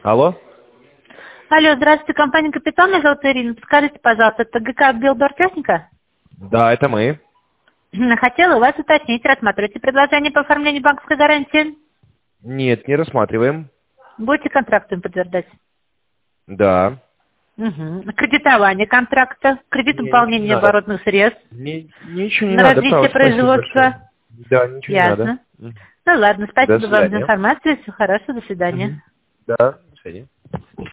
Алло? Алло, здравствуйте, компания «Капитан», меня зовут Ирина. Подскажите, пожалуйста, это ГК «Билбортехника»? Да, это мы. Хотела у вас уточнить, рассматриваете предложение по оформлению банковской гарантии? Нет, не рассматриваем. Будете контрактом подтверждать? Да. Кредитование контракта, кредит Не, ничего не выполнения надо. оборотных средств, Ничего не на надо, развитие правда. Спасибо большое. производства. Да, ничего не надо. Ясно. Ну ладно, До спасибо вам за свидания. информацию, всего хорошего, до свидания. Да, до свидания.